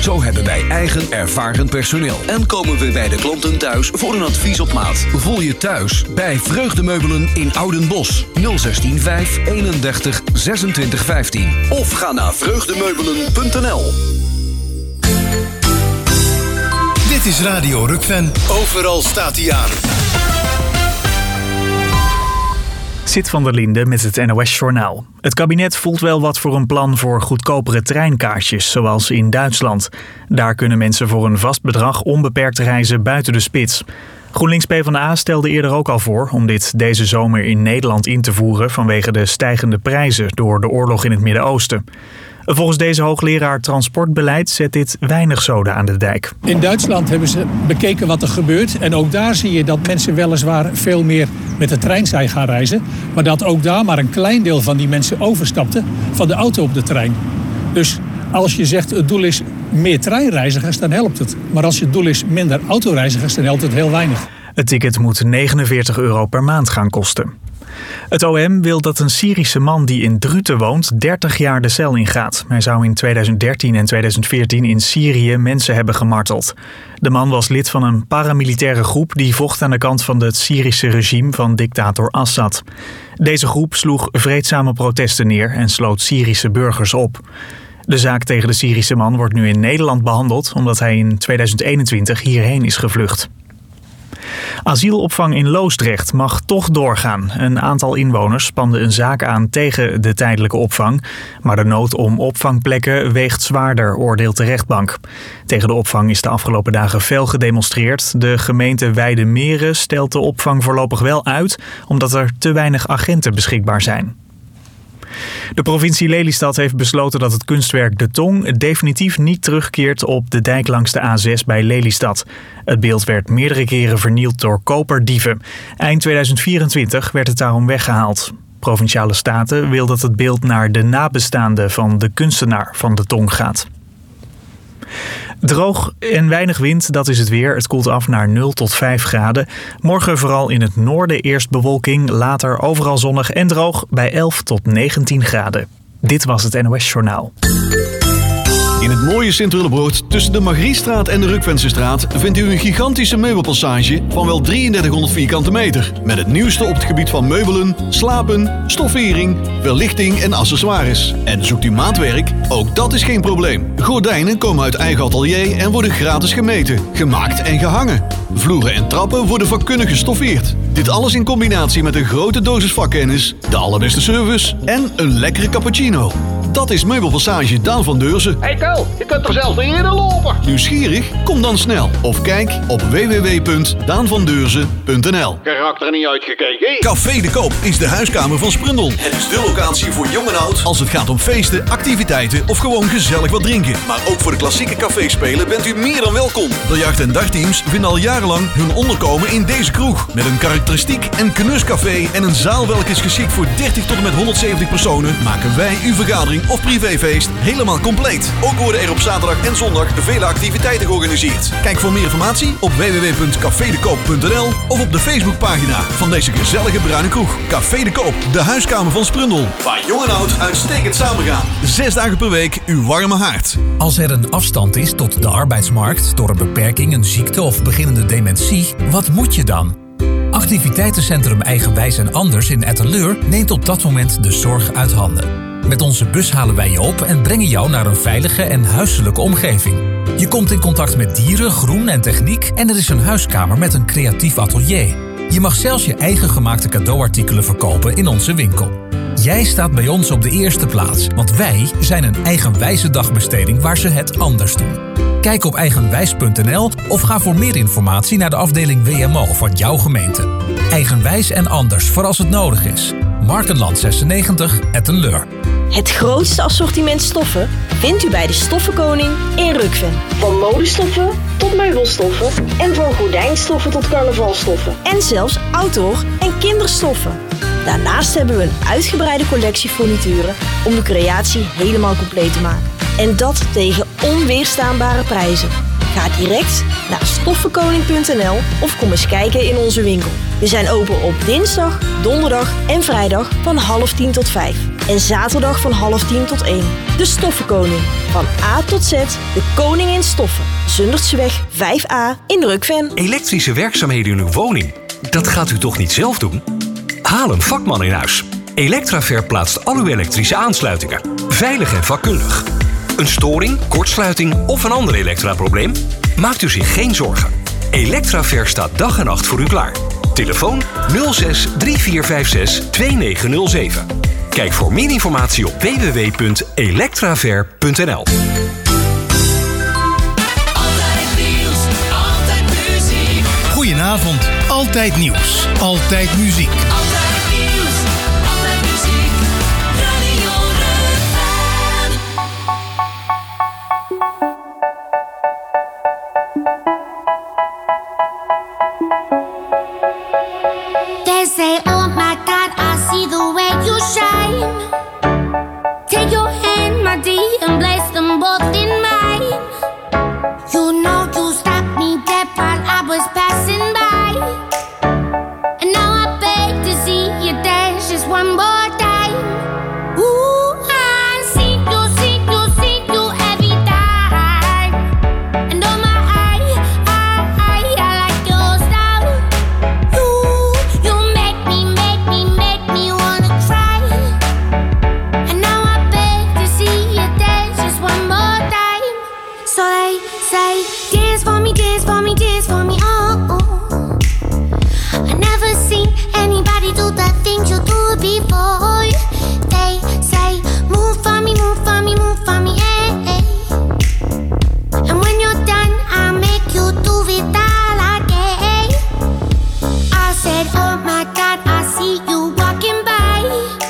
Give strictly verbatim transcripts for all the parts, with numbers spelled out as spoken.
Zo hebben wij eigen ervaren personeel. En komen we bij de klanten thuis voor een advies op maat. Voel je thuis bij Vreugdemeubelen in Oudenbosch. nul een zes vijf eenendertig zesentwintig vijftien. Of ga naar vreugdemeubelen punt n l. Dit is Radio Rukven. Overal staat hij aan. Sid van der Linde met het N O S-journaal. Het kabinet voelt wel wat voor een plan voor goedkopere treinkaartjes, zoals in Duitsland. Daar kunnen mensen voor een vast bedrag onbeperkt reizen buiten de spits. GroenLinks PvdA stelde eerder ook al voor om dit deze zomer in Nederland in te voeren vanwege de stijgende prijzen door de oorlog in het Midden-Oosten. Volgens deze hoogleraar transportbeleid zet dit weinig zoden aan de dijk. In Duitsland hebben ze bekeken wat er gebeurt. En ook daar zie je dat mensen weliswaar veel meer met de trein zijn gaan reizen. Maar dat ook daar maar een klein deel van die mensen overstapte van de auto op de trein. Dus als je zegt het doel is meer treinreizigers, dan helpt het. Maar als het doel is minder autoreizigers, dan helpt het heel weinig. Het ticket moet negenenveertig euro per maand gaan kosten. Het O M wil dat een Syrische man die in Druten woont dertig jaar de cel ingaat. Hij zou in tweeduizend dertien en tweeduizend veertien in Syrië mensen hebben gemarteld. De man was lid van een paramilitaire groep die vocht aan de kant van het Syrische regime van dictator Assad. Deze groep sloeg vreedzame protesten neer en sloot Syrische burgers op. De zaak tegen de Syrische man wordt nu in Nederland behandeld omdat hij in tweeduizend eenentwintig hierheen is gevlucht. Asielopvang in Loosdrecht mag toch doorgaan. Een aantal inwoners spande een zaak aan tegen de tijdelijke opvang. Maar de nood om opvangplekken weegt zwaarder, oordeelt de rechtbank. Tegen de opvang is de afgelopen dagen fel gedemonstreerd. De gemeente Weide-Meren stelt de opvang voorlopig wel uit, omdat er te weinig agenten beschikbaar zijn. De provincie Lelystad heeft besloten dat het kunstwerk De Tong definitief niet terugkeert op de dijk langs de A zes bij Lelystad. Het beeld werd meerdere keren vernield door koperdieven. Eind tweeduizend vierentwintig werd het daarom weggehaald. Provinciale Staten wil dat het beeld naar de nabestaanden van de kunstenaar van De Tong gaat. Droog en weinig wind, dat is het weer. Het koelt af naar nul tot vijf graden. Morgen vooral in het noorden eerst bewolking, later overal zonnig en droog bij elf tot negentien graden. Dit was het N O S-journaal. In het mooie Sint-Willebroord tussen de Margriestraat en de Rukvensestraat vindt u een gigantische meubelpassage van wel drieëndertighonderd vierkante meter. Met het nieuwste op het gebied van meubelen, slapen, stoffering, verlichting en accessoires. En zoekt u maatwerk? Ook dat is geen probleem. Gordijnen komen uit eigen atelier en worden gratis gemeten, gemaakt en gehangen. Vloeren en trappen worden vakkundig gestoffeerd. Dit alles in combinatie met een grote dosis vakkennis, de allerbeste service en een lekkere cappuccino. Dat is Meubelpassage Daan van Deurzen. Hey Ko, je kunt er zelfs niet eerder lopen. Nieuwsgierig? Kom dan snel of kijk op w w w punt daan van deurzen punt n l. Karakter er niet uitgekeken. Café de Koop is de huiskamer van Sprundel. Het is de locatie voor jong en oud als het gaat om feesten, activiteiten of gewoon gezellig wat drinken. Maar ook voor de klassieke caféspelen bent u meer dan welkom. Biljart- en dagteams vinden al jarenlang hun onderkomen in deze kroeg. Met een karakteristiek en knuscafé en een zaal welke is geschikt voor dertig tot en met honderdzeventig personen, maken wij uw vergadering of privéfeest helemaal compleet. Ook worden er op zaterdag en zondag vele activiteiten georganiseerd. Kijk voor meer informatie op w w w punt café de koop punt n l of op de Facebookpagina van deze gezellige bruine kroeg. Café de Koop, de huiskamer van Sprundel. Waar jong en oud uitstekend samengaan. Zes dagen per week uw warme haard. Als er een afstand is tot de arbeidsmarkt door een beperking, een ziekte of beginnende dementie, wat moet je dan? Activiteitencentrum Eigenwijs en Anders in Etteleur neemt op dat moment de zorg uit handen. Met onze bus halen wij je op en brengen jou naar een veilige en huiselijke omgeving. Je komt in contact met dieren, groen en techniek en er is een huiskamer met een creatief atelier. Je mag zelfs je eigen gemaakte cadeauartikelen verkopen in onze winkel. Jij staat bij ons op de eerste plaats, want wij zijn een eigenwijze dagbesteding waar ze het anders doen. Kijk op eigenwijs punt n l of ga voor meer informatie naar de afdeling W M O van jouw gemeente. Eigenwijs en Anders voor als het nodig is. Markenland zesennegentig, Ettenleur. Het grootste assortiment stoffen vindt u bij de Stoffenkoning in Rukven. Van modestoffen tot meubelstoffen en van gordijnstoffen tot carnavalstoffen. En zelfs outdoor en kinderstoffen. Daarnaast hebben we een uitgebreide collectie furnituren om de creatie helemaal compleet te maken. En dat tegen onweerstaanbare prijzen. Ga direct naar stoffenkoning punt n l of kom eens kijken in onze winkel. We zijn open op dinsdag, donderdag en vrijdag van half tien tot vijf. En zaterdag van half tien tot één. De Stoffenkoning. Van A tot Z, de koning in stoffen. Zundertseweg vijf a in Rukven. Elektrische werkzaamheden in uw woning? Dat gaat u toch niet zelf doen? Haal een vakman in huis. Electraver plaatst al uw elektrische aansluitingen. Veilig en vakkundig. Een storing, kortsluiting of een ander elektraprobleem? Maakt u zich geen zorgen. Electraver staat dag en nacht voor u klaar. Telefoon nul zes drie vier vijf zes twee negen nul zeven. Kijk voor meer informatie op w w w punt electraver punt n l. Goedenavond, altijd nieuws, altijd muziek. Altijd nieuws, altijd muziek, Radio Rukven. They say, oh my God, I see the way you shine. Take your hand, my dear, and place them both in mine. You know you stopped me dead while I was passing by. And now I beg to see you dance just one more time. Ooh, I see you, see you, see you every time. And oh my, I, I, I, I like your style. You, you make me, make me, make me wanna cry. And now I beg to see you dance just one more time. So they say, dance for me, dance for me, dance for me, oh, oh. I never seen anybody do the things you do before. They say, move for me, move for me, move for me, eh, eh. And when you're done, I'll make you do it all again. I said, oh my God, I see you walking by.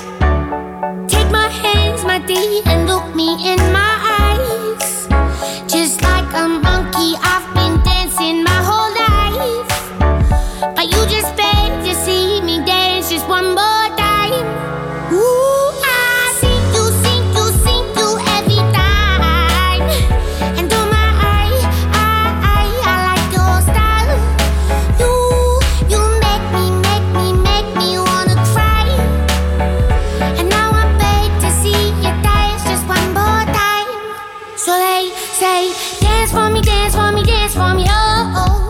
Take my hands, my dear, and look me in my eyes. Just like a monkey, I've been dancing my whole life. But you just beg to see me dance just one more time. Ooh, I see you, see you, see you every time. And oh my, I, I, I, I like your style. You, you make me, make me, make me wanna cry. And now I beg to see you dance just one more time. So they say, dance for me, dance for me, dance for me, oh, oh.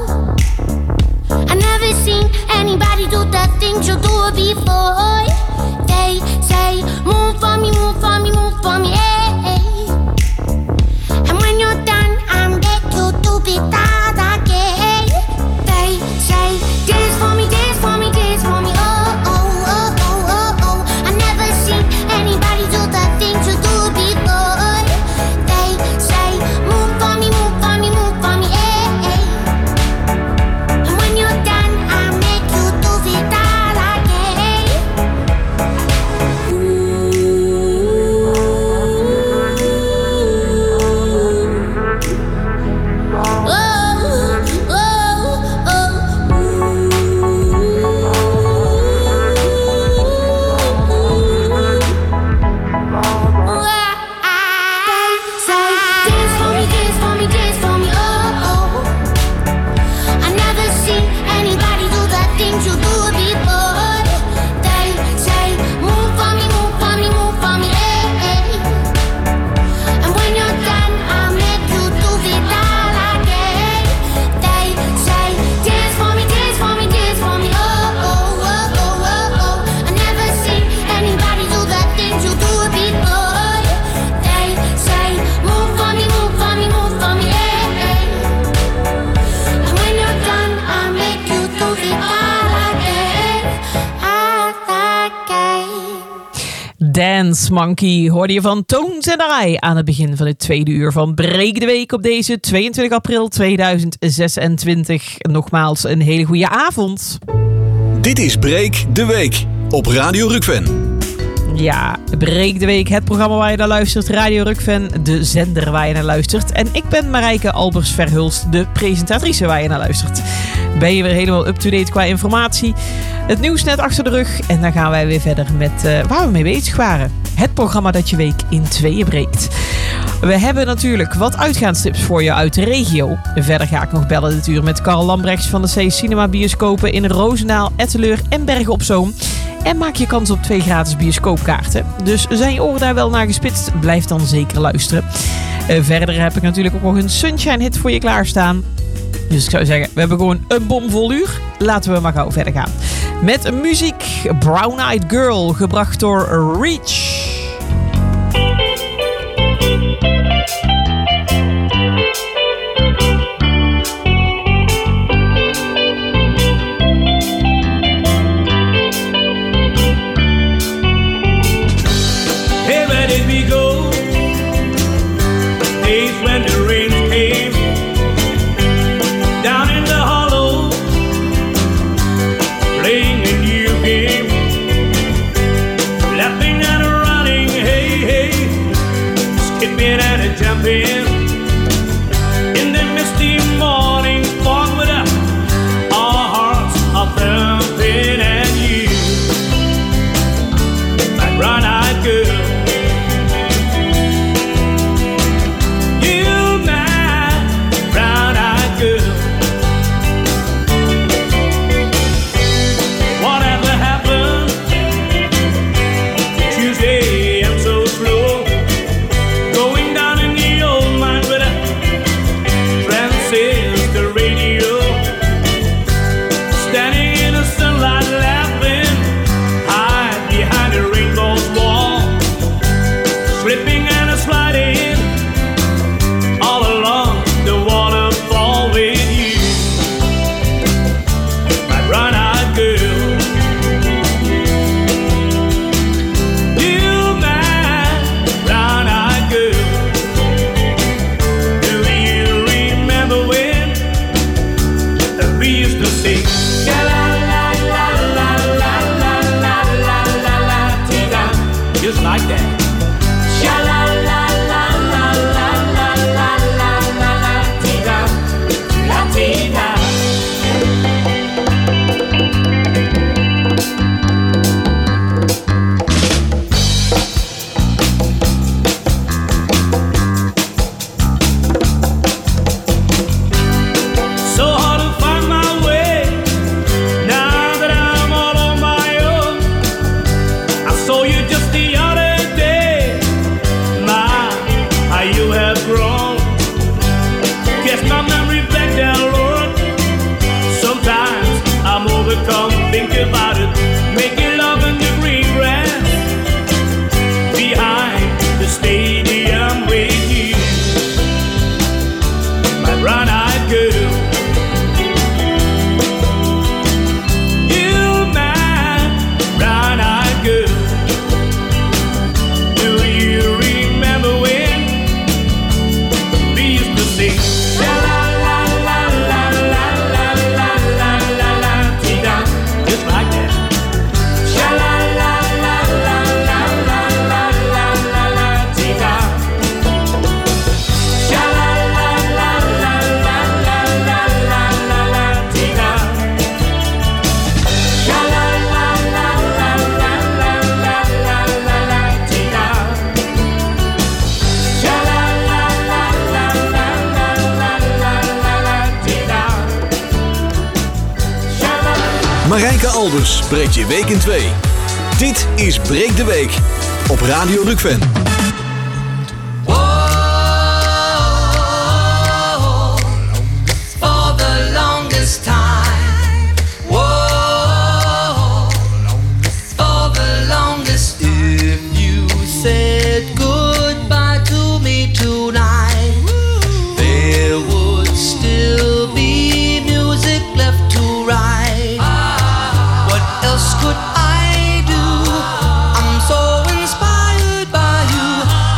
I never seen anybody do the things you do before. They say, move for me, move for me, move for me, eh, eh. And when you're done, I'll make you do it all again. They say, dance for me, dance for me, dance for me, oh, oh, oh, oh, oh, oh. I never seen anybody do the things you do before. They say, move for me, move for me, move for me, eh, eh. And when you're done, I'll make you do it all again. Dance Monkey hoorde je van Tones and I aan het begin van het tweede uur van Breek de Week op deze tweeëntwintig april tweeduizend zesentwintig. Nogmaals een hele goede avond. Dit is Breek de Week op Radio Rukven. Ja, Breek de Week, het programma waar je naar luistert. Radio Rukven, de zender waar je naar luistert. En ik ben Marijke Albers-Verhulst, de presentatrice waar je naar luistert. Ben je weer helemaal up-to-date qua informatie? Het nieuws net achter de rug. En dan gaan wij weer verder met uh, waar we mee bezig waren. Het programma dat je week in tweeën breekt. We hebben natuurlijk wat uitgaanstips voor je uit de regio. Verder ga ik nog bellen dit uur met Carl Lambrechts van de C Cinema Bioscopen in Roosendaal, Etteleur en Bergen op Zoom. En maak je kans op twee gratis bioscoopkaarten. Dus zijn je oren daar wel naar gespitst? Blijf dan zeker luisteren. Uh, verder heb ik natuurlijk ook nog een Sunshine hit voor je klaarstaan. Dus ik zou zeggen, we hebben gewoon een bomvol uur. Laten we maar gauw verder gaan. Met muziek Brown Eyed Girl, gebracht door Reach. Marijke Albers breekt je week in twee. Dit is Breek de Week op Radio Rukven. For the longest time. Whoa, for the longest. If you said goodbye to me tonight, there would still be music left to write. What else could I do? I'm so inspired by you.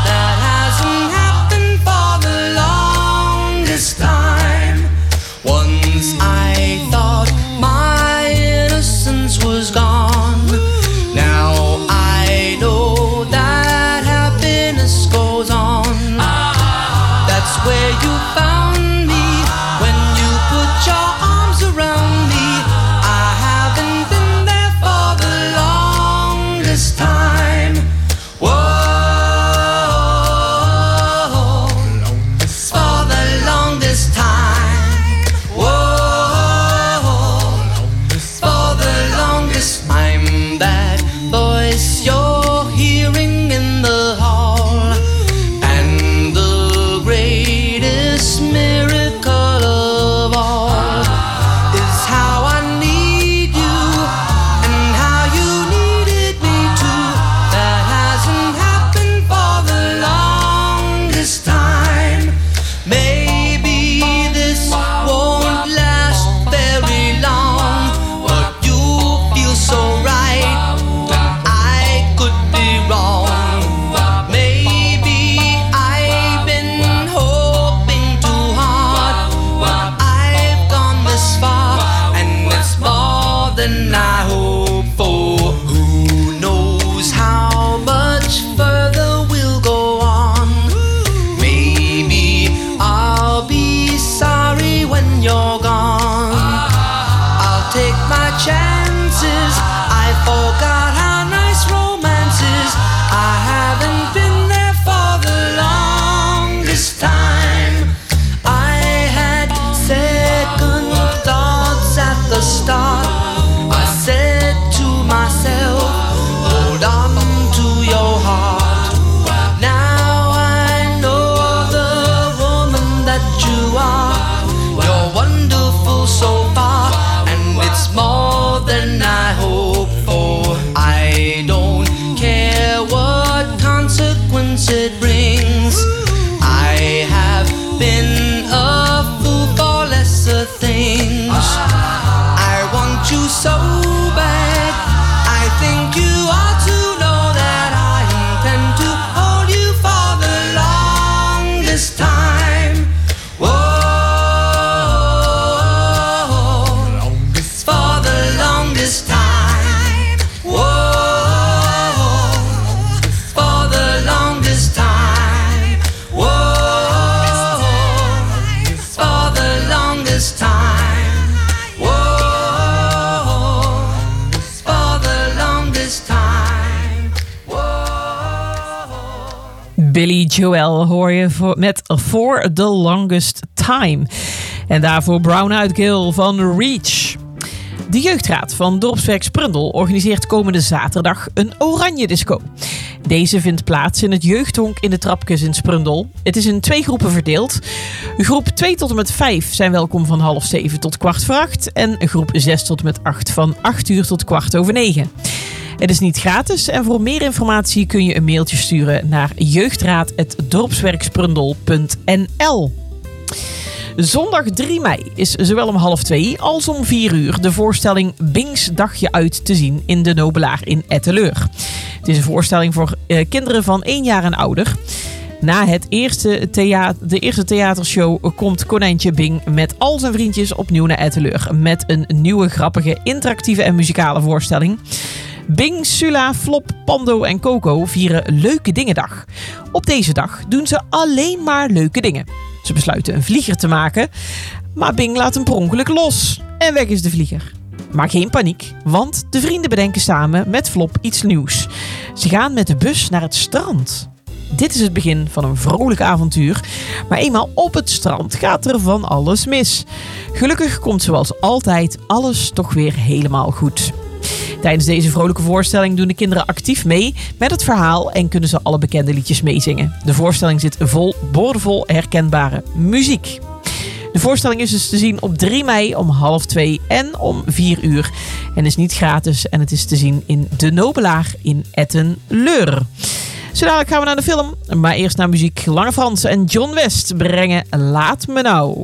Billy Joel hoor je voor, met For the Longest Time. En daarvoor Brown Eyed Girl van Reach. De jeugdraad van Dorpswerk Sprundel organiseert komende zaterdag een oranje disco. Deze vindt plaats in het jeugdhonk in de Trapkes in Sprundel. Het is in twee groepen verdeeld. Groep twee tot en met vijf zijn welkom van half zeven tot kwart voor acht. En groep zes tot en met acht van acht uur tot kwart over negen. Het is niet gratis en voor meer informatie kun je een mailtje sturen naar jeugdraad apenstaartje dorpswerksprundel punt n l. Zondag drie mei is zowel om half twee als om vier uur de voorstelling Bings Dagje Uit te zien in de Nobelaar in Etteleur. Het is een voorstelling voor eh, kinderen van één jaar en ouder. Na het eerste thea- de eerste theatershow komt Konijntje Bing met al zijn vriendjes opnieuw naar Etteleur. Met een nieuwe, grappige, interactieve en muzikale voorstelling. Bing, Sula, Flop, Pando en Coco vieren Leuke Dingendag. Op deze dag doen ze alleen maar leuke dingen. Ze besluiten een vlieger te maken, maar Bing laat hem per ongeluk los. En weg is de vlieger. Maar geen paniek, want de vrienden bedenken samen met Flop iets nieuws. Ze gaan met de bus naar het strand. Dit is het begin van een vrolijk avontuur, maar eenmaal op het strand gaat er van alles mis. Gelukkig komt zoals altijd alles toch weer helemaal goed. Tijdens deze vrolijke voorstelling doen de kinderen actief mee met het verhaal en kunnen ze alle bekende liedjes meezingen. De voorstelling zit vol boordevol herkenbare muziek. De voorstelling is dus te zien op drie mei om half twee en om vier uur. En is niet gratis en het is te zien in de Nobelaar in Etteleur. Zo dadelijk gaan we naar de film, maar eerst naar muziek. Lange Frans en John West brengen Laat Me Nou.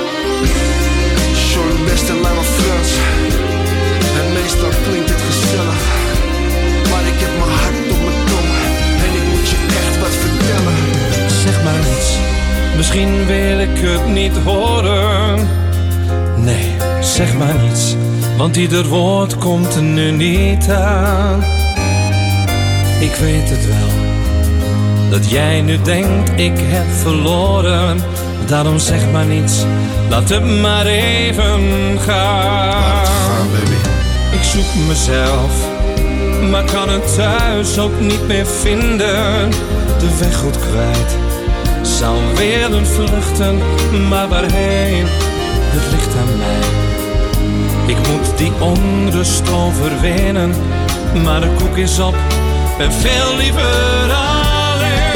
John West en Lange Frans. En meestal klinkt het gezellig, maar ik heb mijn hart op mijn tong en ik moet je echt wat vertellen. Zeg maar niets, misschien wil ik het niet horen. Nee, zeg maar niets, want ieder woord komt er nu niet aan. Ik weet het wel, dat jij nu denkt ik heb verloren. Daarom zeg maar niets, laat het maar even gaan. Laat het gaan, baby. Ik zoek mezelf, maar kan het thuis ook niet meer vinden. De weg goed kwijt, zou willen vluchten, maar waarheen? Het ligt aan mij. Ik moet die onrust overwinnen, maar de koek is op, ben veel liever alleen.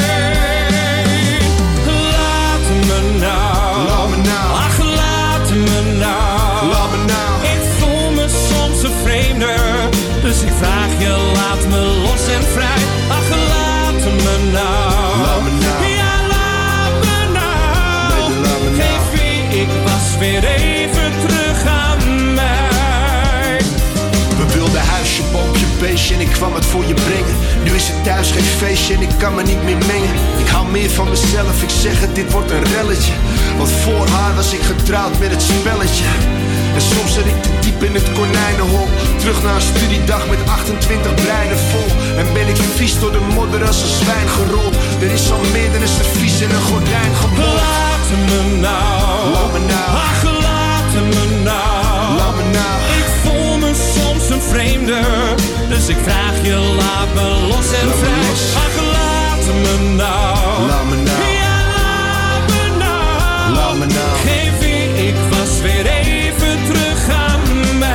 Laat me nou, laat me nou, ach laat me nou, laat me nou. Ik voel me soms een vreemde, dus ik vraag je laat me los en vrij. Ach laat me nou, laat me nou. Ja laat me nou, baby, laat me nou. Geef wie ik was weer even terug aan mij. We wilden huisje, boompje, beestje en ik kwam het voor je brengen. Nu is het thuis geen feestje en ik kan me niet meer mengen. Ik hou meer van mezelf, ik zeg het, dit wordt een relletje. Want voor haar was ik getrouwd met het spelletje. En soms zit ik te diep in het konijnenhol. Terug naar een studiedag met achtentwintig breinen vol. En ben ik vies door de modder als een zwijn gerold. Er is al meer dan een servies en een gordijn gebold. Laat me nou, laat me nou, ach laat me nou, laat me nou. Ik voel me soms een vreemde, dus ik vraag je laat me los en laat vrij. los. Ach laat me nou, laat me nou. Ja laat me nou, laat me nou. Geef wie ik was weer even terug aan mij.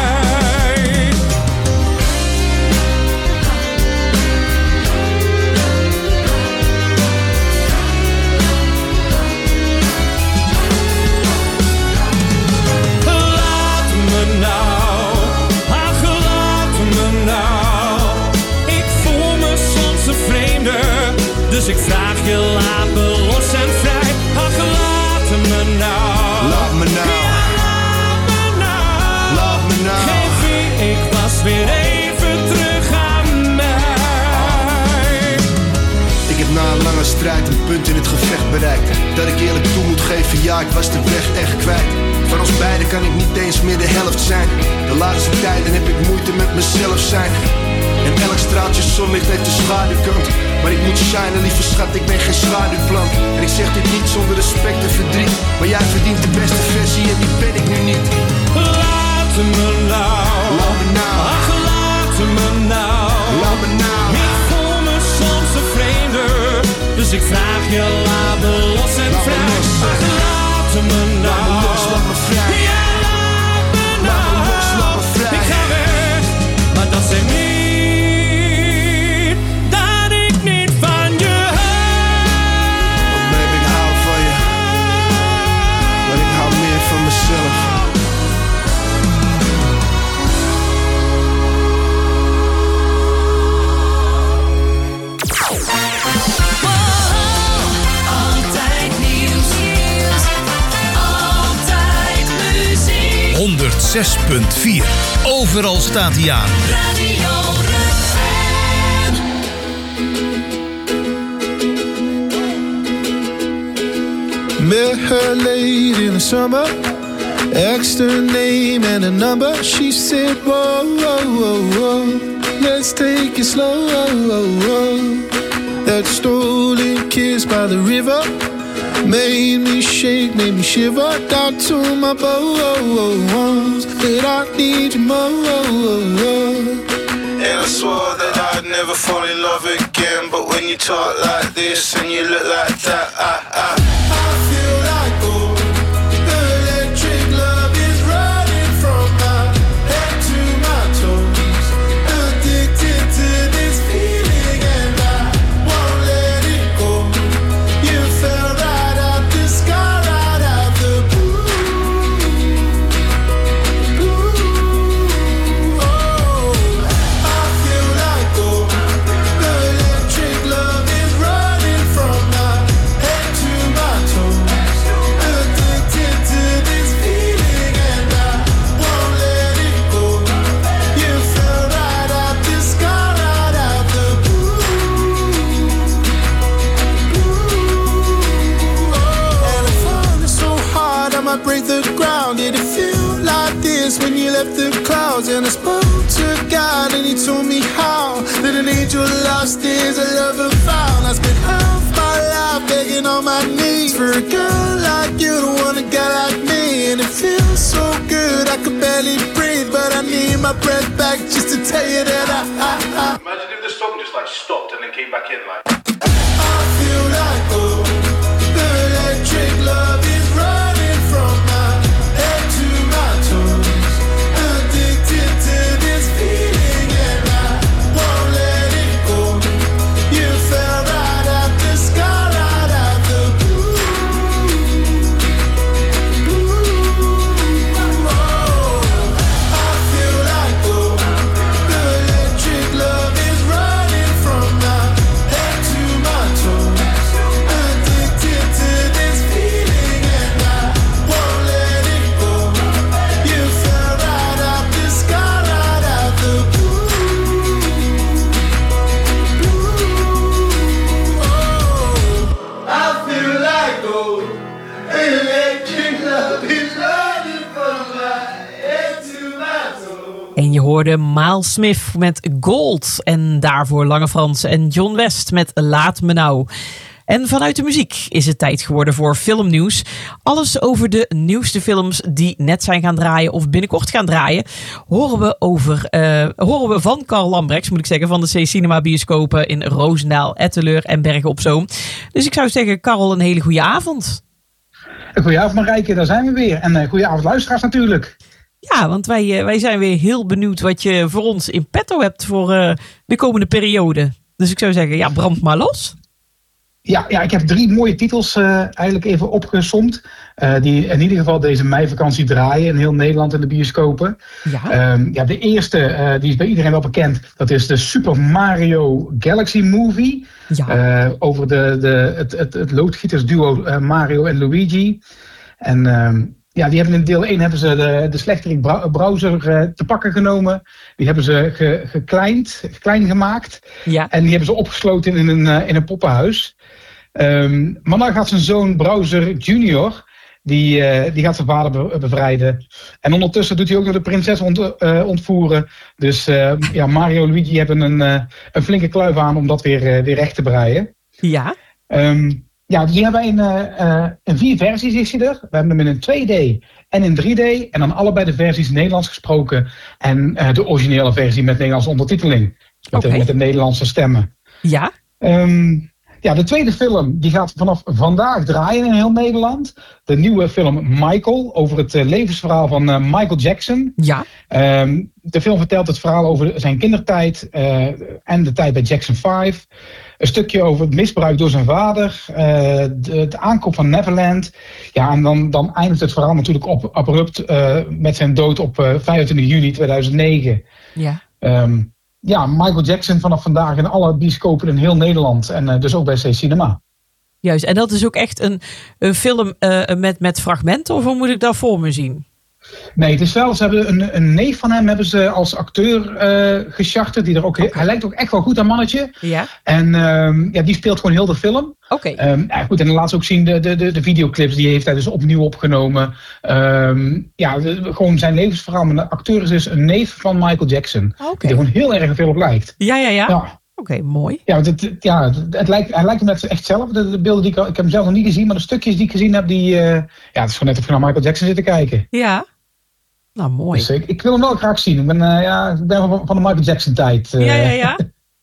Laat me nou, ach laat me nou. Ik voel me soms een vreemde, dus ik vraag je laat me los en vrij. Ach laat me nou, laat me nou. Ja, laat me nou, laat me nou. Geef wie ik was weer even terug aan mij. Ik heb na een lange strijd een punt in het gevecht bereikt. Dat ik eerlijk toe moet geven, ja ik was de weg echt kwijt. Van ons beiden kan ik niet eens meer de helft zijn. De laatste tijden heb ik moeite met mezelf zijn. En elk straaltje zonlicht heeft een schaduwkant. Maar ik moet shinen, lieve schat, ik ben geen schaduwplant. En ik zeg dit niet zonder respect en verdriet. Maar jij verdient de beste versie en die ben ik nu niet. Laat me nou, laat me nou, ach laat me nou, laat me nou. Ik voel me soms een vreemde, dus zes punt vier. Overal staat hij aan. Radio Met her late in the summer, asked her name and a number. She said, whoa, whoa, whoa, whoa, let's take it slow. That stolen kiss by the river made me shake, made me shiver. Down to my bones, that I need you more. And I swore that I'd never fall in love again. But when you talk like this and you look like that, I, I, I feel like gold. The electric love is running from my head to my toes. Addicted to this feeling and I won't let it go. You fell right out the sky, right out the blue. Blue. Oh, I feel like gold. The electric love is running from my head to my toes. Addicted to this feeling and I won't let it go. You fell right out the sky, right out the blue. And I'm falling so hard I might break the ground. Did it feel like this when you left the clouds? And I spoke to God and he told me how that an angel lost is a lover found. I spent half my life begging on my knees for a girl like you to want a guy like me. And it feels so good I could barely breathe, but I need my breath back just to tell you that I, I, I Imagine if the song just like stopped and then came back in like. I feel like gold. The electric love is running from my head to my toes. Addicted to this feeling and I won't let it go. You fell right out the sky, right out the blue. Blue. Oh, I feel like gold. The electric love is running from my head to my toes. Addicted to this feeling and I won't let it go. You fell right out the sky, right out the blue. Blue. Oh, I feel like gold. Electric love is running from my head to my toes. En je hoorde Miles Smith met Gold. En daarvoor Lange Frans en John West met Laat Me Nou. En vanuit de muziek is het tijd geworden voor filmnieuws. Alles over de nieuwste films die net zijn gaan draaien of binnenkort gaan draaien, horen we, over, uh, horen we van Carl Lambrechts, moet ik zeggen, van de C-Cinema bioscopen in Roosendaal, Etteleur en Bergen op Zoom. Dus ik zou zeggen, Carl, een hele goede avond. Goedenavond Marijke, daar zijn we weer. En uh, goedenavond luisteraars natuurlijk. Ja, want wij, uh, wij zijn weer heel benieuwd wat je voor ons in petto hebt voor uh, de komende periode. Dus ik zou zeggen, ja, brand maar los. Ja, ja, ik heb drie mooie titels uh, eigenlijk even opgesomd. Uh, die in ieder geval deze meivakantie draaien in heel Nederland in de bioscopen. Ja. Um, ja, de eerste, uh, die is bij iedereen wel bekend. Dat is de Super Mario Galaxy Movie. Ja. Uh, over de, de, het, het, het loodgietersduo uh, Mario en Luigi. En um, ja, die hebben in deel één hebben ze de, de slechterik browser uh, te pakken genomen. Die hebben ze ge, gekleind, klein gemaakt. Ja. En die hebben ze opgesloten in een, uh, in een poppenhuis. Um, maar dan gaat zijn zoon Browser Junior, die, uh, die gaat zijn vader be- bevrijden. En ondertussen doet hij ook nog de prinses ont- uh, ontvoeren. Dus uh, ja, Mario en Luigi hebben een, uh, een flinke kluif aan om dat weer, uh, weer recht te breien. Ja. Um, ja, die hebben in, uh, uh, in vier versies is hij er. We hebben hem in een twee D en in drie D. En dan allebei de versies Nederlands gesproken. En uh, de originele versie met Nederlandse ondertiteling. Met, Okay. de, met de Nederlandse stemmen. Ja. Um, Ja, de tweede film die gaat vanaf vandaag draaien in heel Nederland. De nieuwe film Michael, over het uh, levensverhaal van uh, Michael Jackson. Ja. Um, de film vertelt het verhaal over zijn kindertijd uh, en de tijd bij Jackson vijf. Een stukje over het misbruik door zijn vader, uh, de, de aankoop van Neverland. Ja, en dan, dan eindigt het verhaal natuurlijk op, abrupt uh, met zijn dood op uh, vijfentwintig juni tweeduizend negen. Ja. Um, Ja, Michael Jackson vanaf vandaag in alle bioscopen in heel Nederland. En uh, dus ook bij C-Cinema. Juist, en dat is ook echt een, een film uh, met, met fragmenten? Of hoe moet ik dat voor me zien? Nee, het is wel, ze hebben een, een neef van hem hebben ze als acteur uh, gecharterd. Die er ook, okay. Hij lijkt ook echt wel goed aan mannetje. Ja. En um, ja, die speelt gewoon heel de film. Oké. Okay. Um, ja, goed, en dan laat ze ook zien de, de, de, de videoclips. Die heeft hij dus opnieuw opgenomen. Um, ja, de, gewoon zijn levensverhaal. Maar de acteur is dus een neef van Michael Jackson. Okay. Die er gewoon heel erg veel op lijkt. Ja, ja, ja. ja. Oké, okay, mooi. Ja, het, ja het, het lijkt, hij lijkt hem net echt zelf. De, de beelden die ik, ik heb hem zelf nog niet gezien. Maar de stukjes die ik gezien heb, die... Uh, ja, het is gewoon net of je naar Michael Jackson zit te kijken. Ja. Nou, mooi. Dus ik, ik wil hem wel graag zien. Ik ben, uh, ja, ik ben van, van de Michael Jackson tijd. Uh, ja, ja, ja.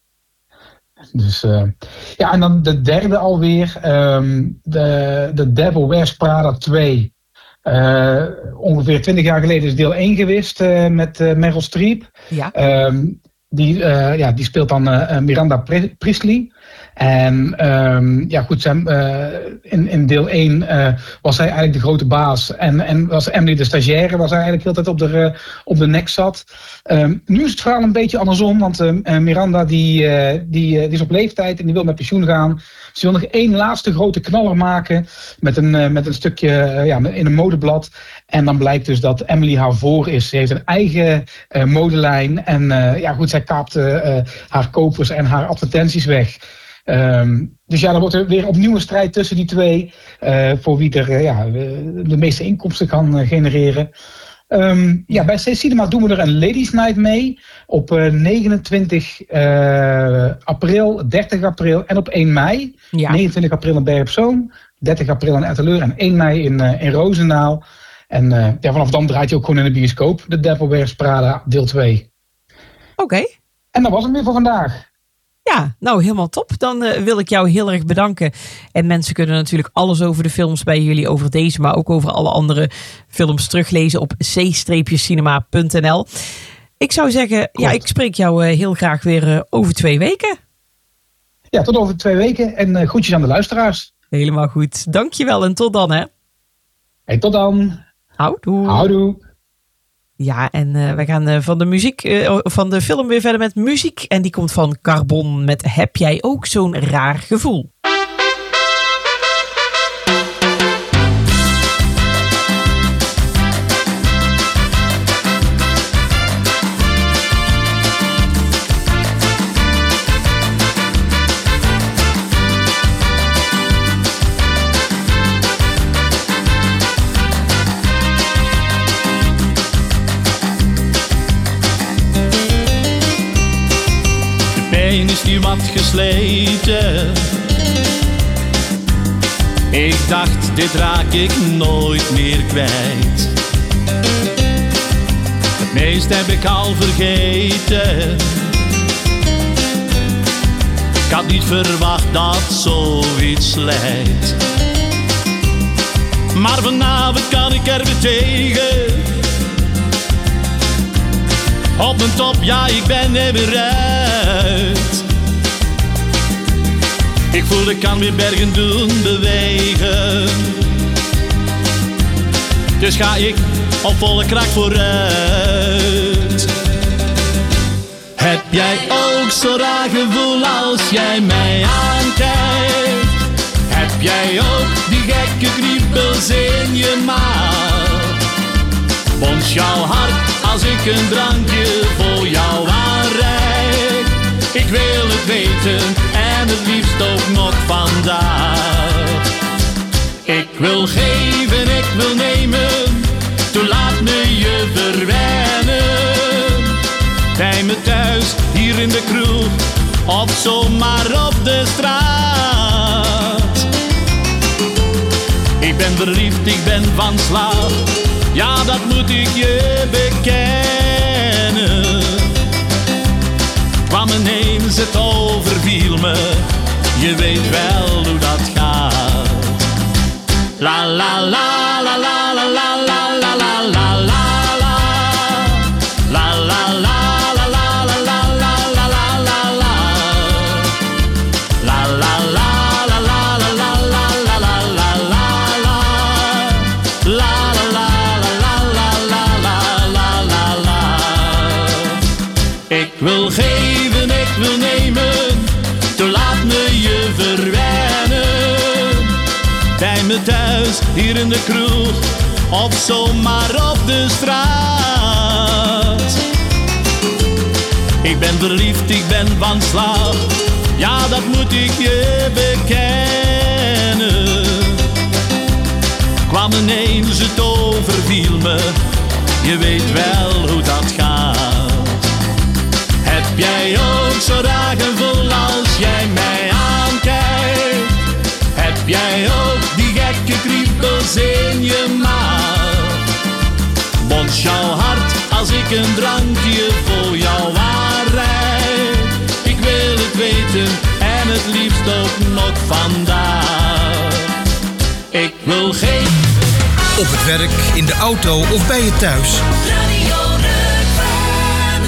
Dus, uh, ja, en dan de derde alweer. Um, de, de Devil Wears Prada twee. Uh, ongeveer twintig jaar geleden is deel één geweest uh, met uh, Meryl Streep. Ja. Um, die, uh, ja, die speelt dan uh, Miranda Priestley. En um, ja goed, zij, uh, in, in deel één uh, was zij eigenlijk de grote baas. En, en was Emily de stagiaire, waar zij eigenlijk heel de tijd op de, uh, op de nek zat. Um, nu is het verhaal een beetje andersom, want uh, Miranda die, uh, die, uh, die is op leeftijd en die wil met pensioen gaan. Ze wil nog één laatste grote knaller maken met een, uh, met een stukje uh, ja, in een modeblad. En dan blijkt dus dat Emily haar voor is. Ze heeft een eigen uh, modelijn en uh, ja goed, zij kaapt uh, haar kopers en haar advertenties weg. Um, dus ja, dan wordt er weer opnieuw een strijd tussen die twee. Uh, voor wie er uh, ja, de meeste inkomsten kan uh, genereren. Um, ja, bij C-Cinema doen we er een Ladies Night mee. Op uh, negenentwintig april, dertig april en op één mei. Ja. negenentwintig april in Berg op Zoom. dertig april in Etteleur en één mei in, uh, in Roosendaal. En uh, ja, vanaf dan draait hij ook gewoon in de bioscoop. De Devil Wears Prada deel twee. Oké. Okay. En dat was het weer voor vandaag. Ja, nou helemaal top. Dan uh, wil ik jou heel erg bedanken. En mensen kunnen natuurlijk alles over de films bij jullie, over deze, maar ook over alle andere films teruglezen op c cinema punt n l. Ik zou zeggen, Klopt. ja, ik spreek jou uh, heel graag weer uh, over twee weken. Ja, tot over twee weken en uh, groetjes aan de luisteraars. Helemaal goed. Dankjewel en tot dan hè. Hey, tot dan. Houdoe. Houdoe. Ja, en uh, wij gaan uh, van de muziek, uh, van de film weer verder met muziek. En die komt van Carbon met Heb jij ook zo'n raar gevoel? Is nu wat gesleten. Ik dacht, dit raak ik nooit meer kwijt. Het meest heb ik al vergeten. Ik had niet verwacht dat zoiets leidt. Maar vanavond kan ik er weer tegen. Op mijn top, ja, ik ben er weer uit. Ik voel, ik kan weer bergen doen bewegen. Dus ga ik op volle kracht vooruit. Heb jij ook zo'n raar gevoel als jij mij aankijkt? Heb jij ook die gekke kriebels in je maag? Bons jouw hart als ik een drankje voor jou aanreik? Ik wil het weten en het liefst ook nog vandaag. Ik wil geven, ik wil nemen, toen laat me je verwennen. Bij me thuis, hier in de kroeg, of zomaar op de straat. Ik ben verliefd, ik ben van slag, ja dat moet ik je bekennen. Kwam ineens, het overviel me, je weet wel hoe dat gaat. La la la la la la la la la la la la. La la la la la la la la la la la la. La la la la la la la la la la la la. La la la la la la la la la la. Ik wil geven, ik wil nemen, toen laat me je verwennen. Bij me thuis, hier in de kroeg, of zomaar op de straat. Ik ben verliefd, ik ben van slag, ja dat moet ik je bekennen. Kwam ineens, het overviel me, je weet wel hoe dat gaat. Heb jij ook zo'n raar gevoel als jij mij aankijkt? Heb jij ook die gekke kriebels in je maag? Bons jouw hart als ik een drankje voor jou aanrijd? Ik wil het weten en het liefst ook nog vandaag. Ik wil geen... Op het werk, in de auto of bij je thuis. Radio Rukven.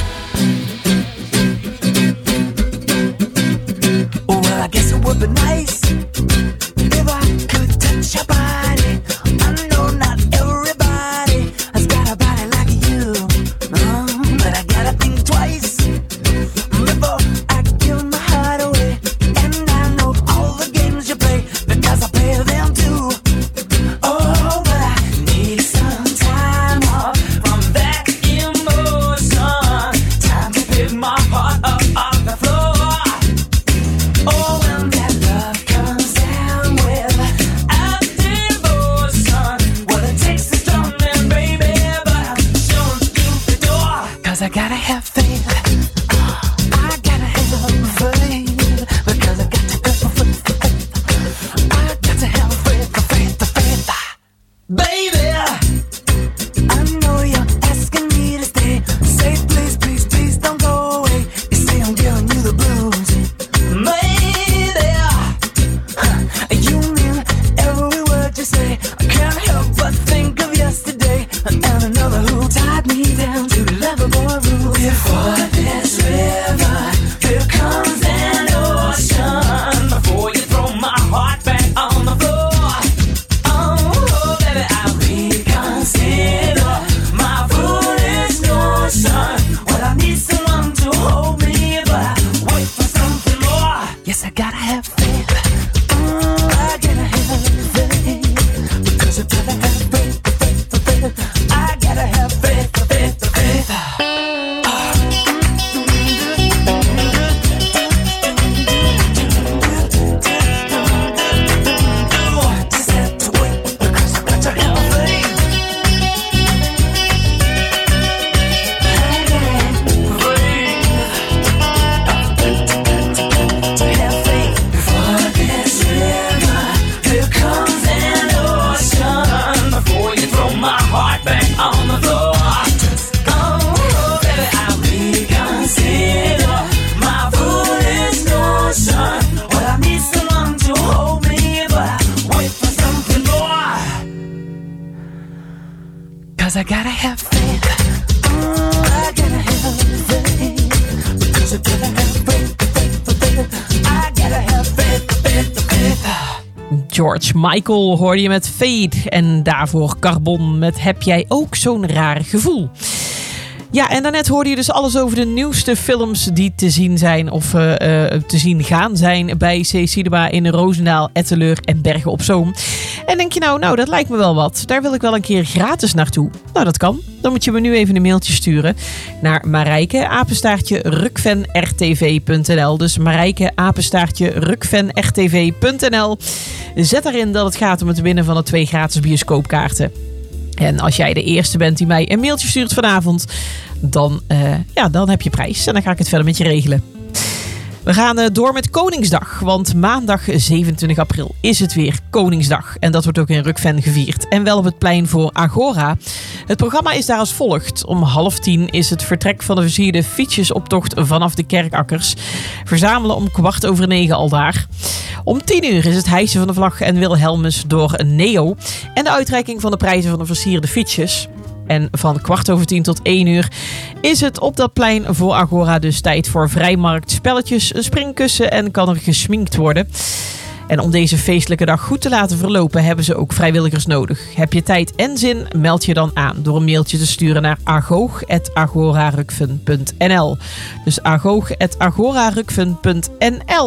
Well, I guess it would be nice if I could touch your body. I know not everybody has got a body like you, uh, but I gotta think twice before I give my heart away. And I know all the games you play because I play them too. Oh, but I need some time off from that emotion. Time to pick my heart up off the floor. Oh, when that love comes down with a devotion, well, it takes a strong man, baby, but I'm showing through the door. Cause I gotta have faith. I gotta have faith. Because I got to have faith. I got to have faith, faith, faith. Baby, I know you're asking me to stay. Say please, please, please don't go away. You say I'm giving you the blues. Maybe you mean every word you say. I can't help but think of yesterday and another who tied me down to lovable rules. Before this river, here comes an ocean. Before you throw my heart back on the floor. Oh, baby, I reconsider my foolish notion. Well, I need someone to hold me, but I wait for something more. Yes, I gotta have faith. Mm, I gotta have faith. Because you gotta have faith, faith, faith. I gotta have faith, faith, faith. Just have to wait because I got to have faith. To have faith before this river, here comes an ocean. Before you throw my heart back on the floor. Oh, baby, I reconsider my foolish notion. Well, I need someone to hold me, but I wait for something more. Cause I gotta have faith. Mm, I gotta have faith. Because I gotta have faith, faith, faith. I gotta have faith, faith, faith. George Michael hoorde je met Fade en daarvoor Carbon met Heb jij ook zo'n raar gevoel? Ja, en daarnet hoorde je dus alles over de nieuwste films die te zien zijn of uh, uh, te zien gaan zijn bij C-Cinema in Roosendaal, Etteleur en Bergen op Zoom. En denk je nou, nou dat lijkt me wel wat. Daar wil ik wel een keer gratis naartoe. Nou, dat kan. Dan moet je me nu even een mailtje sturen naar Marijke, apenstaartje, rukvenrtv punt n l. Dus Marijke, apenstaartje, rukvenrtv punt n l. Zet daarin dat het gaat om het winnen van de twee gratis bioscoopkaarten. En als jij de eerste bent die mij een mailtje stuurt vanavond, dan, uh, ja, dan heb je prijs. En dan ga ik het verder met je regelen. We gaan uh, door met Koningsdag, want maandag zevenentwintig april is het weer Koningsdag. En dat wordt ook in Rukven gevierd. En wel op het plein voor Agora. Het programma is daar als volgt. Om half tien is het vertrek van de versierde fietsjesoptocht vanaf de Kerkakkers. Verzamelen om kwart over negen aldaar. Om tien uur is het hijsen van de vlag en Wilhelmus door Neo. En de uitreiking van de prijzen van de versierde fietsjes. En van kwart over tien tot één uur is het op dat plein voor Agora dus tijd voor vrijmarkt, spelletjes, een springkussen en kan er gesminkt worden. En om deze feestelijke dag goed te laten verlopen hebben ze ook vrijwilligers nodig. Heb je tijd en zin, meld je dan aan door een mailtje te sturen naar agoog at agorarukven punt n l. Dus agoog at agorarukven punt n l.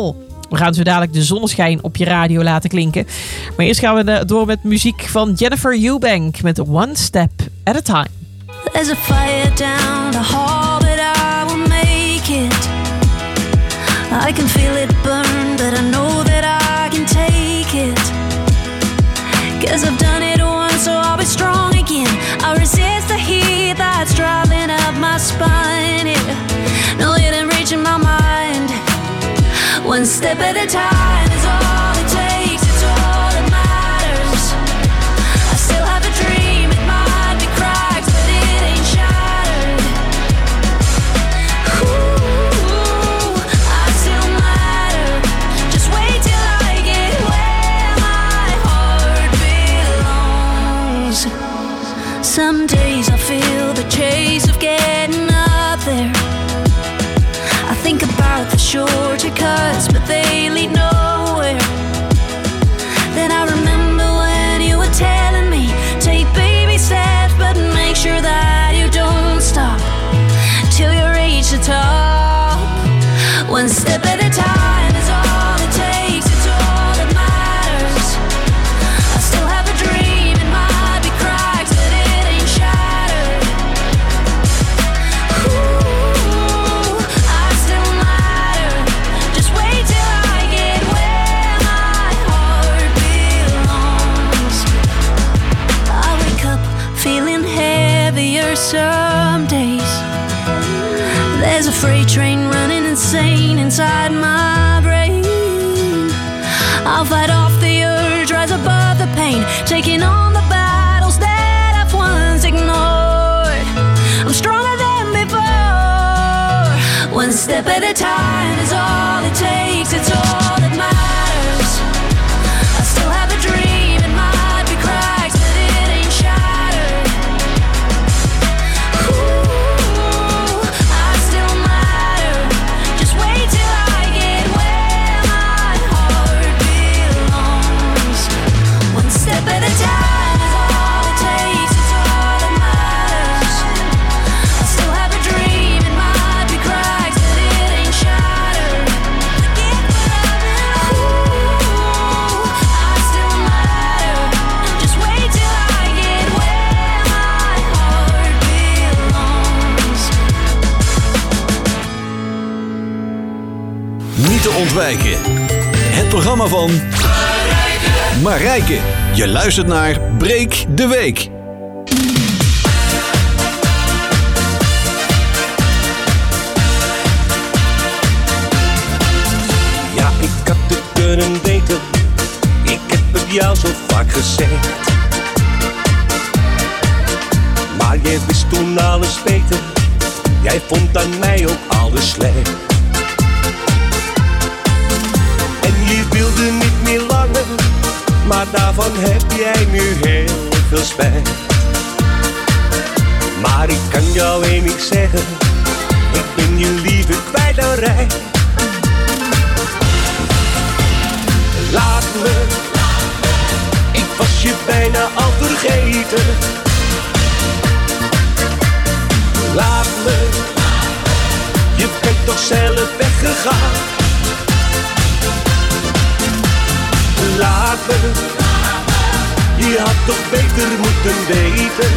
We gaan zo dadelijk de zonneschijn op je radio laten klinken. Maar eerst gaan we door met muziek van Jennifer Eubank met One Step at a Time. There's a fire down the hall, but I will make it. I can feel it burn, but I know that I can take it. Cause I've done it once, so I'll be strong again. I resist the heat that's traveling up my spine. Yeah. No hidden reach in my mind. One step at a time is all it takes, it's all that matters. I still have a dream, it might be cracked, but it ain't shattered. Ooh, I still matter. Just wait till I get where my heart belongs. Some days I feel the chase of getting up there. I think about the shortcuts, but they lead nowhere. Then I remember when you were telling me, take baby steps, but make sure that you don't stop till you reach the top. One step at a time is all it takes, it's all that matters. I still have a dream, it might be cracked, but it ain't shattered. Ooh, I still matter. Just wait till I get where my heart belongs. I wake up feeling heavier some days. There's a freight train running insane inside my brain. I'll fight off the urge, rise above the pain, taking on the battles that I've once ignored. I'm stronger than before. One step at a time is all it takes, it's all that matters. I still have a dream, it might be cracked, but it ain't shattered. Ooh, I still matter. Just wait till I get where my heart belongs. One step at a time is all it takes, it's all that matters. I still have a dream, it might be cracked, but it ain't shattered. Forget where I've been. Ooh, I still matter. Just wait till I get where my heart belongs. Niet te ontwijken. Het programma van Marijke. Je luistert naar Break de Week. Ja, ik had het kunnen weten. Ik heb het jou zo vaak gezegd. Maar jij wist toen alles beter. Jij vond aan mij ook alles slecht. En je wilde niet meer langer, maar daarvan heb jij nu heel veel spijt. Maar ik kan jou één ding zeggen, ik ben je liever kwijt dan rijk. Laat me, ik was je bijna al vergeten. Laat me, je bent toch zelf weggegaan. Laat me, je had toch beter moeten weten.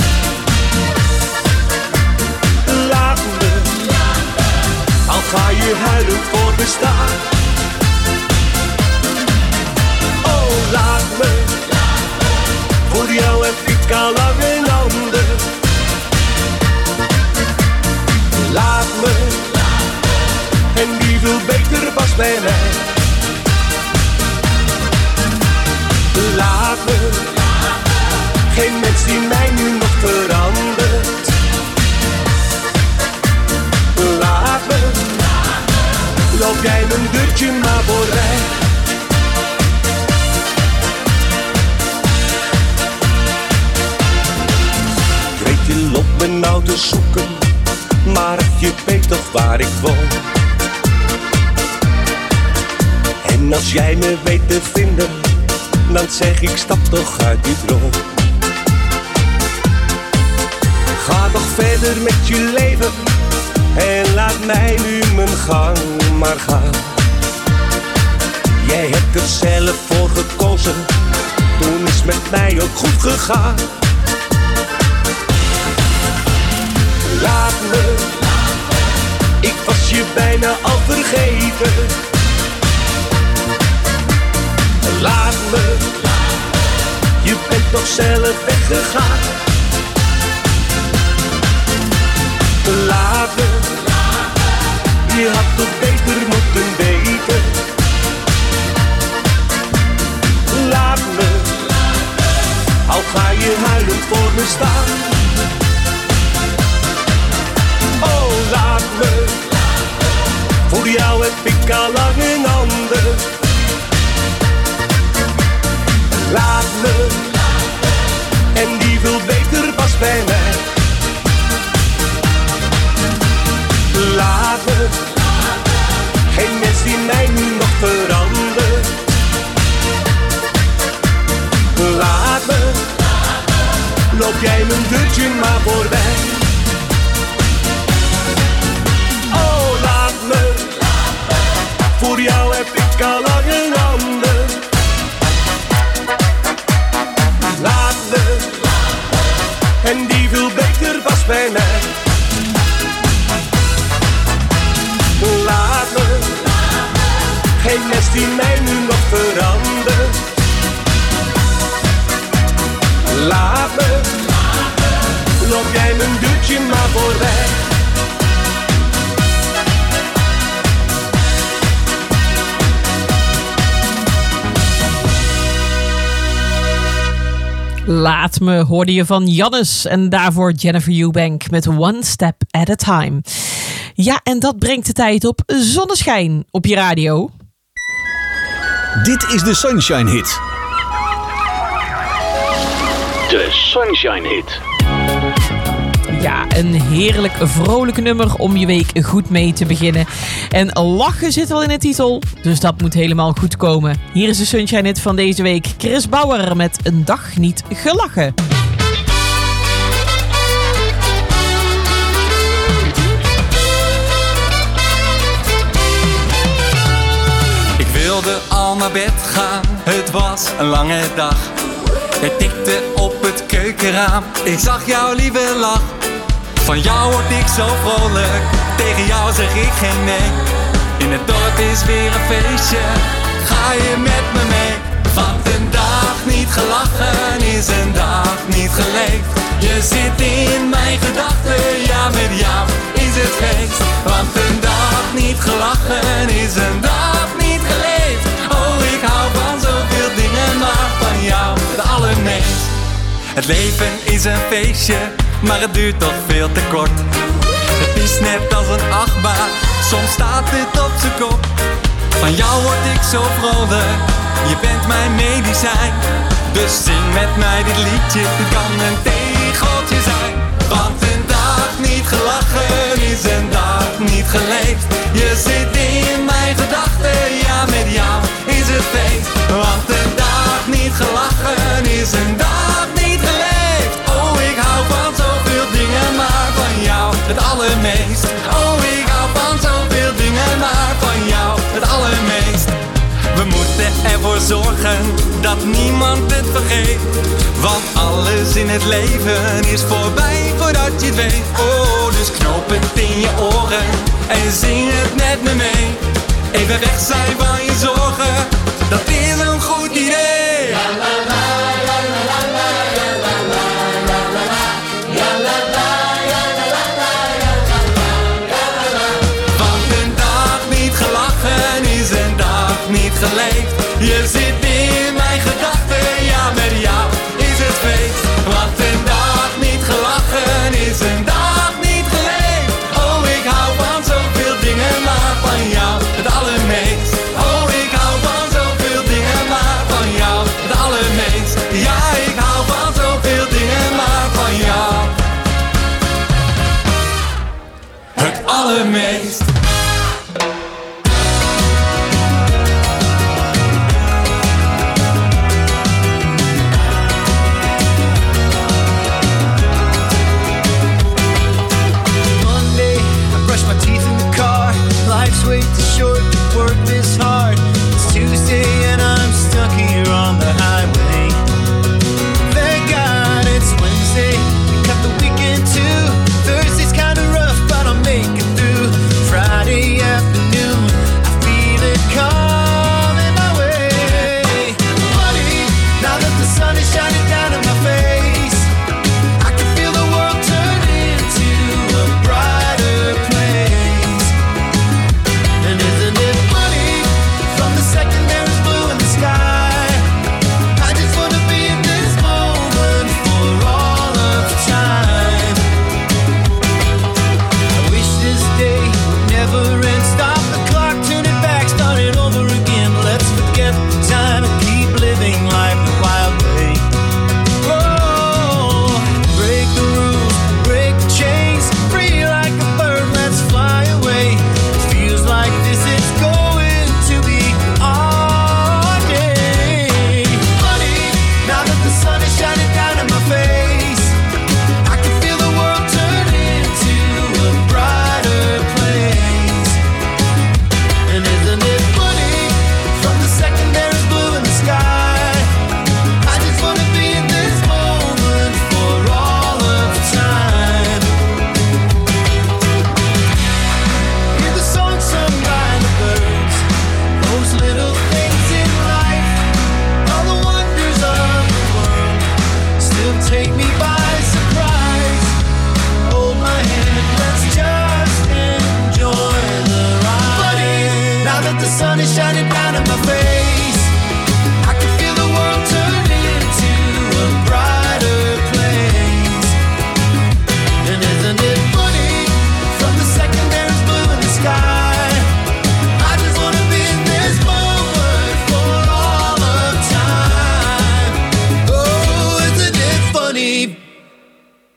Laat me, al ga je huilen voor bestaan. Oh, laat me, voor jou heb ik al lang een ander. Laat me, en die veel beter was bij mij. Laat me, geen mens die mij nu nog verandert. Laat me, loop jij mijn deurtje maar voorbij. Ik weet je loopt me nou te zoeken, maar je weet toch waar ik woon. En als jij me weet te vinden, dan zeg ik stap toch uit die droom. Ga nog verder met je leven en laat mij nu mijn gang maar gaan. Jij hebt er zelf voor gekozen, toen is met mij ook goed gegaan. Laat me, ik was je bijna al vergeten. Laat me, je bent toch zelf weggegaan. Laat me, je had toch beter moeten weten. Laat me, al ga je huilend voor me staan. Oh, laat me, voor jou heb ik al lang een ander. Laat me, en die wil beter pas bij mij. Laat me, geen mens die mij nu nog verandert. Laat me, loop jij mijn deurtje maar voorbij. Oh, laat me, voor jou heb ik al lang een ander. Laat me, en die wil beter pas bij mij. Laat me, geen mes die mij nu nog verandert. Laat me, loop jij mijn deurtje maar voorbij. Laat me hoorde je van Jannes en daarvoor Jennifer Eubank met One Step at a Time. Ja, en dat brengt de tijd op zonneschijn op je radio. Dit is de Sunshine Hit. De Sunshine Hit. Ja, een heerlijk vrolijk nummer om je week goed mee te beginnen. En lachen zit al in de titel, dus dat moet helemaal goed komen. Hier is de Sunshine Hit van deze week. Chris Bauer met Een Dag Niet Gelachen. Ik wilde al naar bed gaan, het was een lange dag. Het tikte op het keukenraam, ik zag jouw lieve lach. Van jou word ik zo vrolijk, tegen jou zeg ik geen nee. In het dorp is weer een feestje, ga je met me mee? Want een dag niet gelachen is een dag niet geleefd. Je zit in mijn gedachten, ja met jou is het feest. Want een dag niet gelachen is een dag niet geleefd. Oh, ik hou van zoveel dingen, maar van jou het allermeest. Het leven is een feestje, maar het duurt toch veel te kort. Het is net als een achtbaan, soms staat het op zijn kop. Van jou word ik zo vrolijk, je bent mijn medicijn. Dus zing met mij dit liedje, het kan een tegeltje zijn. Want een dag niet gelachen is een dag niet geleefd. Je zit in mijn gedachten, ja met jou is het feest. Want een dag niet gelachen is een dag niet geleefd. Oh, ik hou van zoveel dingen, maar van jou het allermeest. Oh, ik hou van zoveel dingen, maar van jou het allermeest. We moeten ervoor zorgen dat niemand het vergeet. Want alles in het leven is voorbij voordat je het weet. Oh, dus knoop het in je oren en zing het met me mee. Even weg zijn van je zorgen, dat is een goed idee. La la la la la la la la la la la la la la la la la. Want een dag niet gelachen is een dag niet geleefd. Je zit in mijn gedachten, ja met jou is het feest. Want een dag niet gelachen is een dag niet geleefd. Oh, ik hou van zoveel dingen, maar van jou het allermeest. Oh, ik hou van zoveel dingen, maar van jou het allermeest.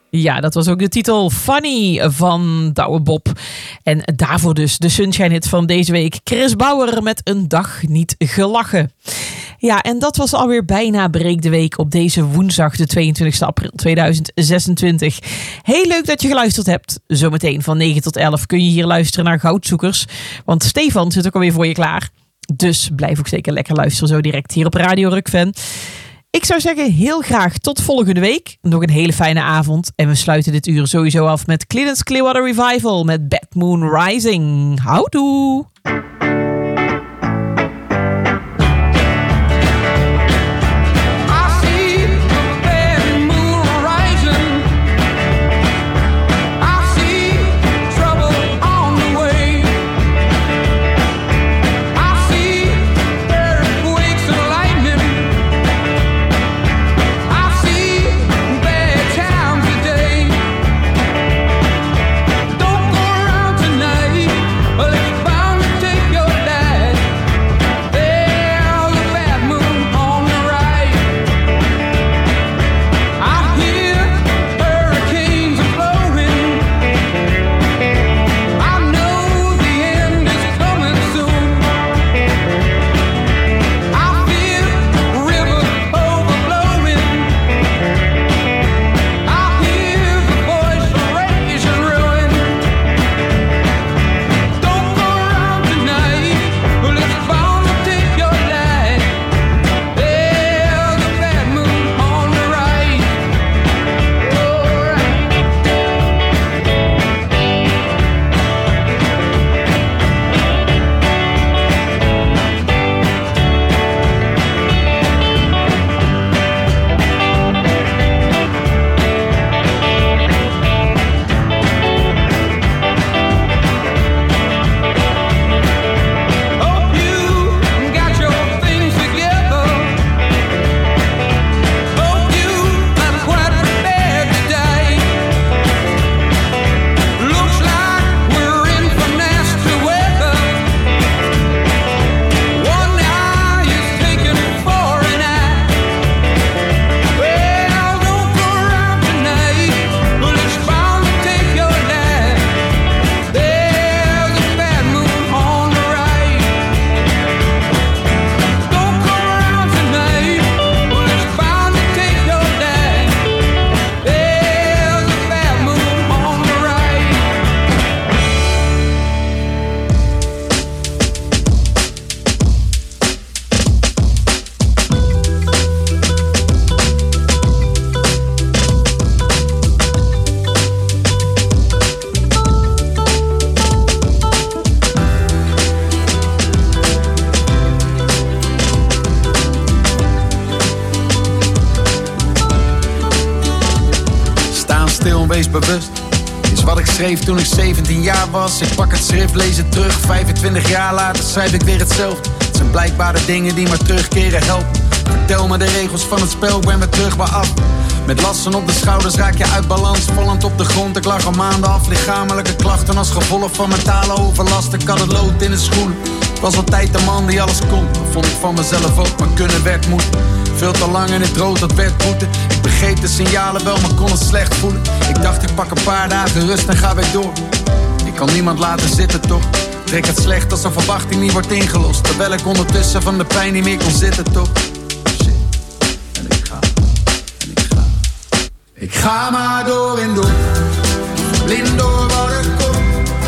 Ja, dat was ook de titel Funny van Douwe Bob. En daarvoor dus de Sunshine hit van deze week. Chris Bauer met Een Dag Niet Gelachen. Ja, en dat was alweer bijna Breek de Week op deze woensdag, de tweeëntwintigste april tweeduizend zesentwintig. Heel leuk dat je geluisterd hebt. Zometeen van negen tot elf kun je hier luisteren naar Goudzoekers. Want Stefan zit ook alweer voor je klaar. Dus blijf ook zeker lekker luisteren zo direct hier op Radio Rukven. Ik zou zeggen heel graag tot volgende week. Nog een hele fijne avond. En we sluiten dit uur sowieso af met Creedence Clearwater Revival met Bad Moon Rising. Houdoe! Bewust is wat ik schreef toen ik zeventien jaar was. Ik pak het schrift, lees het terug. vijfentwintig jaar later schrijf ik weer hetzelfde. Het zijn blijkbaar de dingen die maar terugkeren helpen. Vertel me de regels van het spel, ik ben weer terug bij af. Met lasten op de schouders raak je uit balans. Vallend op de grond, ik lag al maanden af. Lichamelijke klachten als gevolg van mentale overlast. Ik had het lood in de schoenen. Ik was altijd de man die alles kon. Dat vond ik van mezelf ook, maar kunnen werd moeten. Veel te lang in het rood, dat werd boete. Ik begreep de signalen wel, maar kon het slecht voelen. Ik dacht ik pak een paar dagen rust en ga weer door. Ik kan niemand laten zitten toch. Trek het slecht als een verwachting niet wordt ingelost. Terwijl ik ondertussen van de pijn niet meer kon zitten toch. Shit, en ik ga, en ik ga. Ik ga maar door en door. Blind door wat er komt.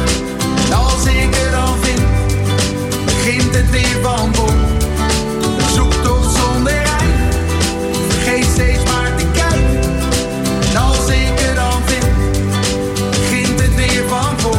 En als ik het dan vind, begint het weer van voor. Een zoektocht zonder eind. Vergeet steeds maar te kijken. En als ik het dan vind, begint het weer van voor.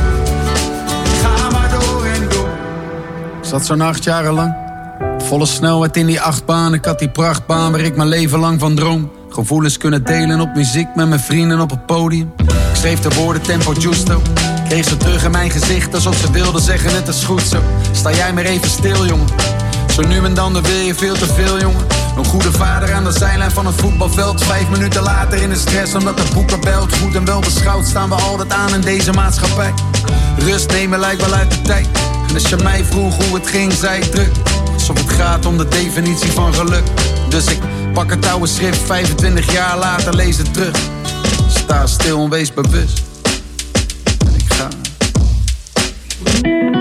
Ga maar door en door. Ik zat zo'n acht jaren lang. Volle snelheid in die achtbaan. Ik had die prachtbaan waar ik mijn leven lang van droom. Gevoelens kunnen delen op muziek met mijn vrienden op het podium. Ik schreef de woorden tempo giusto. Kreeg ze terug in mijn gezicht alsof ze wilden zeggen het is goed zo. Sta jij maar even stil jongen. Zo nu en dan dan wil je veel te veel jongen. Een goede vader aan de zijlijn van het voetbalveld. Vijf minuten later in de stress omdat de boeker belt. Goed en wel beschouwd staan we altijd aan in deze maatschappij. Rust nemen lijkt wel uit de tijd. En als je mij vroeg hoe het ging zei ik druk. Alsof het gaat om de definitie van geluk. Dus ik pak het oude schrift, vijfentwintig jaar later lees het terug. Sta stil en wees bewust. En ik ga.